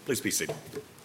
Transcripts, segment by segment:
Please be seated.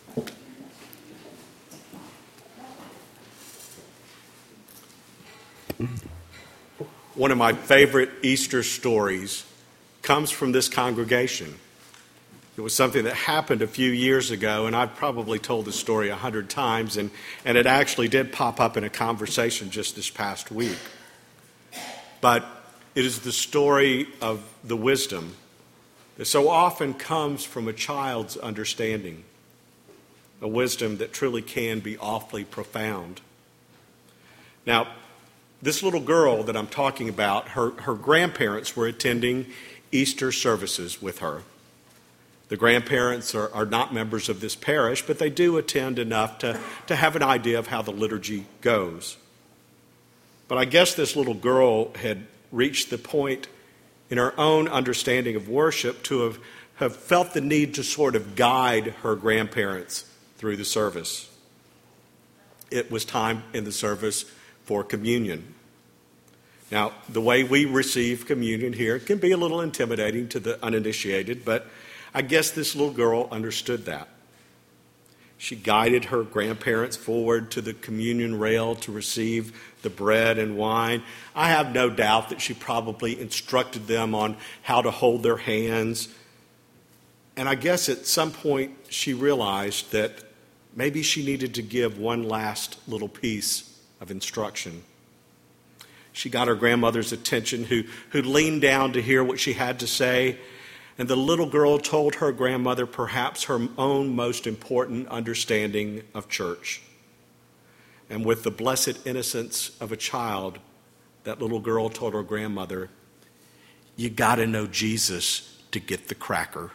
One of my favorite Easter stories comes from this congregation. It was something that happened a few years ago, and I've probably told the story 100 times, and it actually did pop up in a conversation just this past week. But it is the story of the wisdom that so often comes from a child's understanding, a wisdom that truly can be awfully profound. Now, this little girl that I'm talking about, her grandparents were attending Easter services with her. The grandparents are not members of this parish, but they do attend enough to have an idea of how the liturgy goes. But I guess this little girl had reached the point in her own understanding of worship to have felt the need to sort of guide her grandparents through the service. It was time in the service for communion. Now, the way we receive communion here can be a little intimidating to the uninitiated, but I guess this little girl understood that. She guided her grandparents forward to the communion rail to receive the bread and wine. I have no doubt that she probably instructed them on how to hold their hands. And I guess at some point she realized that maybe she needed to give one last little piece of instruction. She got her grandmother's attention, who leaned down to hear what she had to say. And the little girl told her grandmother perhaps her own most important understanding of church. And with the blessed innocence of a child, that little girl told her grandmother, "You got to know Jesus to get the cracker."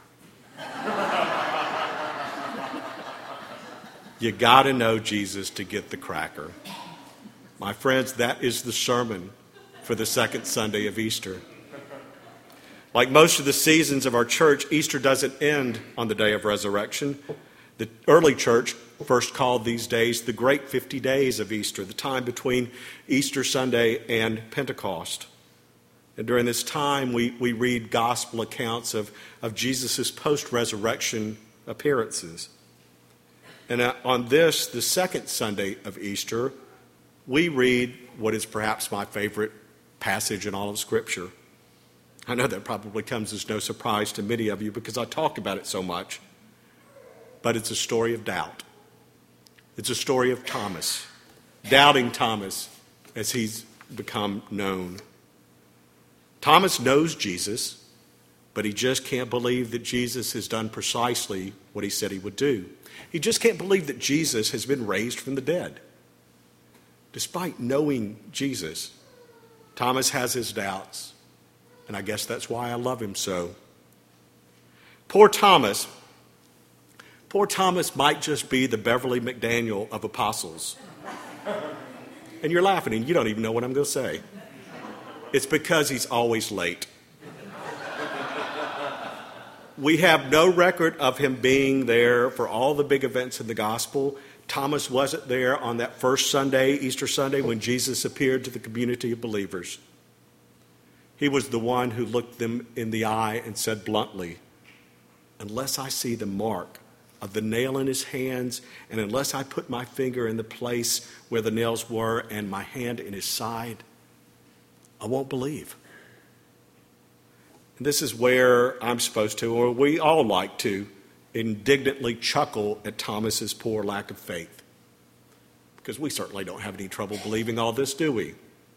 You got to know Jesus to get the cracker. My friends, that is the sermon for the second Sunday of Easter. Like most of the seasons of our church, Easter doesn't end on the day of resurrection. The early church first called these days the Great 50 Days of Easter, the time between Easter Sunday and Pentecost. And during this time, we read gospel accounts of Jesus' post-resurrection appearances. And on this, the second Sunday of Easter, we read what is perhaps my favorite passage in all of Scripture. I know that probably comes as no surprise to many of you because I talk about it so much. But it's a story of doubt. It's a story of Thomas, doubting Thomas as he's become known. Thomas knows Jesus, but he just can't believe that Jesus has done precisely what he said he would do. He just can't believe that Jesus has been raised from the dead. Despite knowing Jesus, Thomas has his doubts. And I guess that's why I love him so. Poor Thomas might just be the Beverly McDaniel of apostles. And you're laughing and you don't even know what I'm going to say. It's because he's always late. We have no record of him being there for all the big events in the gospel. Thomas wasn't there on that first Sunday, Easter Sunday, when Jesus appeared to the community of believers. He was the one who looked them in the eye and said bluntly, "Unless I see the mark of the nail in his hands, and unless I put my finger in the place where the nails were and my hand in his side, I won't believe." And this is where I'm supposed to, or we all like to, indignantly chuckle at Thomas's poor lack of faith. Because we certainly don't have any trouble believing all this, do we?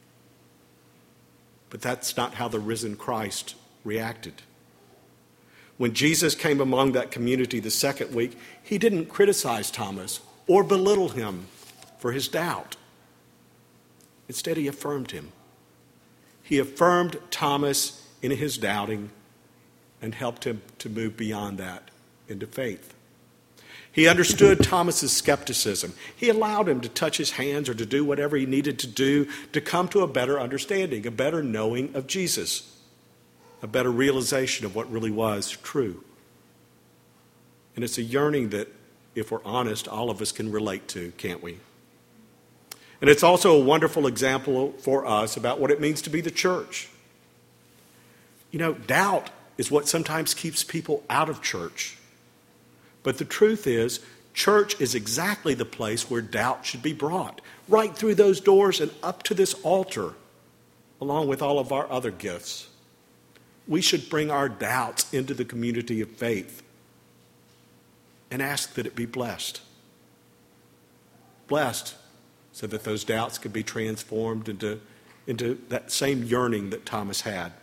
But that's not how the risen Christ reacted. When Jesus came among that community the second week, he didn't criticize Thomas or belittle him for his doubt. Instead, he affirmed him. He affirmed Thomas in his doubting and helped him to move beyond that into faith. He understood Thomas's skepticism. He allowed him to touch his hands or to do whatever he needed to do to come to a better understanding, a better knowing of Jesus, a better realization of what really was true. And it's a yearning that, if we're honest, all of us can relate to, can't we? And it's also a wonderful example for us about what it means to be the church. You know, doubt is what sometimes keeps people out of church. But the truth is, church is exactly the place where doubt should be brought, right through those doors and up to this altar, along with all of our other gifts. We should bring our doubts into the community of faith and ask that it be blessed. Blessed so that those doubts could be transformed into that same yearning that Thomas had.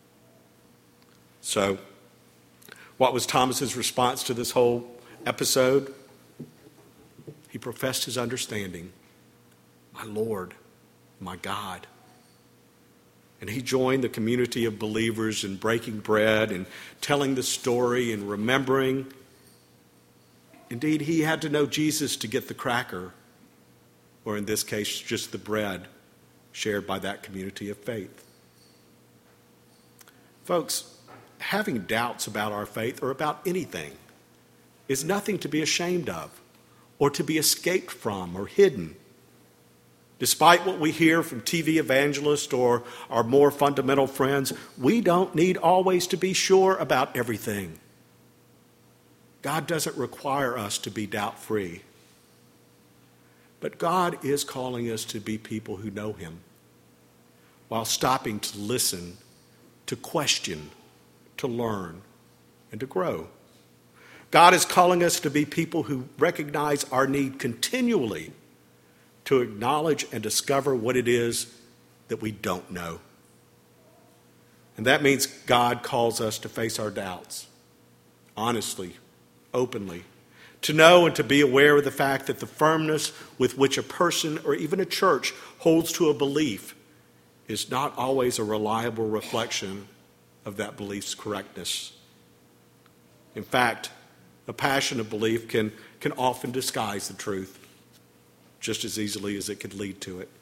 So, what was Thomas's response to this whole episode? He professed his understanding. My Lord, my God. And he joined the community of believers in breaking bread and telling the story and remembering. Indeed, he had to know Jesus to get the cracker, or in this case, just the bread shared by that community of faith. Folks, having doubts about our faith or about anything is nothing to be ashamed of or to be escaped from or hidden. Despite what we hear from TV evangelists or our more fundamental friends, we don't need always to be sure about everything. God doesn't require us to be doubt-free. But God is calling us to be people who know Him, while stopping to listen, to question, to learn, and to grow. God is calling us to be people who recognize our need continually to acknowledge and discover what it is that we don't know. And that means God calls us to face our doubts, honestly, openly, to know and to be aware of the fact that the firmness with which a person or even a church holds to a belief is not always a reliable reflection of that belief's correctness. In fact, a passionate belief can often disguise the truth just as easily as it could lead to it.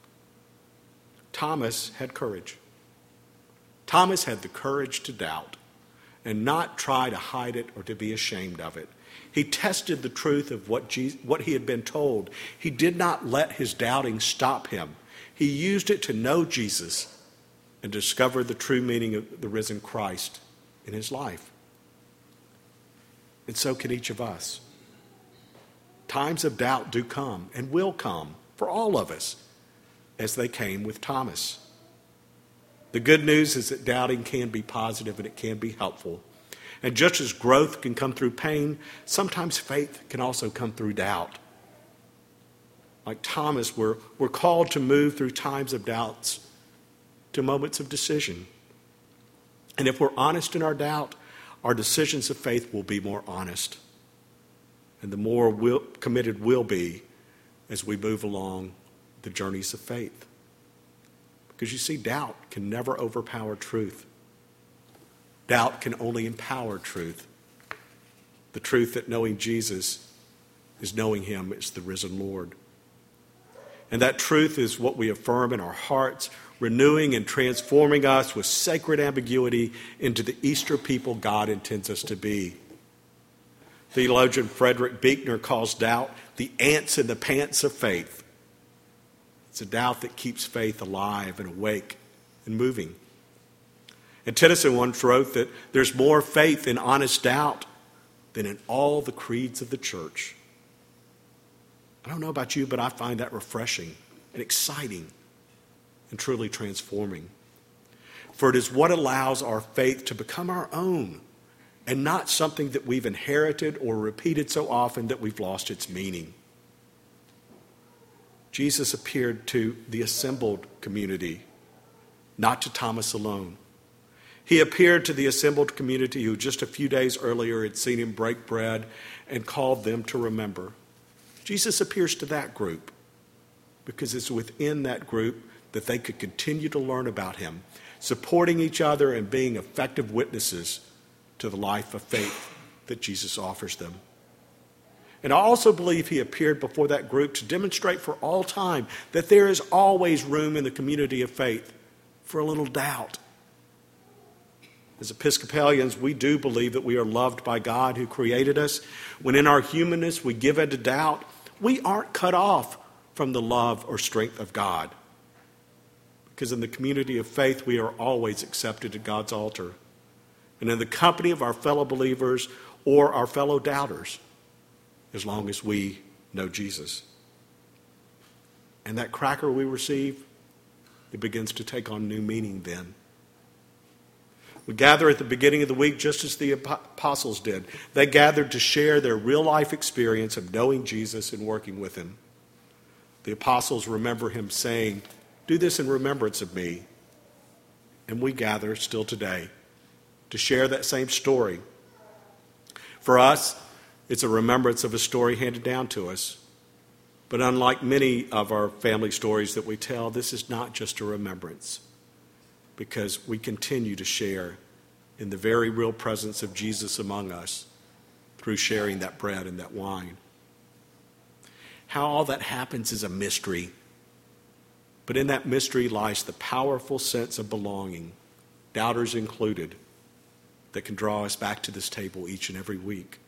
Thomas had courage. Thomas had the courage to doubt and not try to hide it or to be ashamed of it. He tested the truth of what he had been told. He did not let his doubting stop him. He used it to know Jesus and discover the true meaning of the risen Christ in his life. And so can each of us. Times of doubt do come and will come for all of us, as they came with Thomas. The good news is that doubting can be positive and it can be helpful. And just as growth can come through pain, sometimes faith can also come through doubt. Like Thomas, we're called to move through times of doubts to moments of decision. And if we're honest in our doubt, our decisions of faith will be more honest. And the more committed we'll be as we move along the journeys of faith. Because you see, doubt can never overpower truth. Doubt can only empower truth. The truth that knowing Jesus is knowing Him as the risen Lord. And that truth is what we affirm in our hearts, renewing and transforming us with sacred ambiguity into the Easter people God intends us to be. Theologian Frederick Buechner calls doubt the ants in the pants of faith. It's a doubt that keeps faith alive and awake and moving. And Tennyson once wrote that there's more faith in honest doubt than in all the creeds of the church. I don't know about you, but I find that refreshing and exciting and truly transforming. For it is what allows our faith to become our own and not something that we've inherited or repeated so often that we've lost its meaning. Jesus appeared to the assembled community, not to Thomas alone. He appeared to the assembled community who just a few days earlier had seen him break bread and called them to remember. Jesus appears to that group because it's within that group that they could continue to learn about him, supporting each other and being effective witnesses to the life of faith that Jesus offers them. And I also believe he appeared before that group to demonstrate for all time that there is always room in the community of faith for a little doubt. As Episcopalians, we do believe that we are loved by God who created us. When in our humanness we give in to doubt, we aren't cut off from the love or strength of God. Because in the community of faith, we are always accepted at God's altar. And in the company of our fellow believers, or our fellow doubters, as long as we know Jesus. And that cracker we receive, it begins to take on new meaning then. We gather at the beginning of the week just as the apostles did. They gathered to share their real-life experience of knowing Jesus and working with him. The apostles remember him saying, "Do this in remembrance of me." And we gather still today to share that same story. For us, it's a remembrance of a story handed down to us. But unlike many of our family stories that we tell, this is not just a remembrance, because we continue to share in the very real presence of Jesus among us through sharing that bread and that wine. How all that happens is a mystery, but in that mystery lies the powerful sense of belonging, doubters included, that can draw us back to this table each and every week.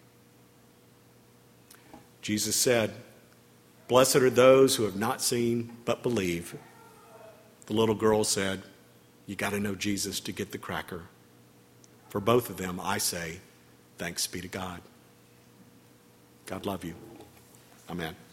Jesus said, "Blessed are those who have not seen but believe." The little girl said, "You got to know Jesus to get the cracker." For both of them, I say, thanks be to God. God love you. Amen.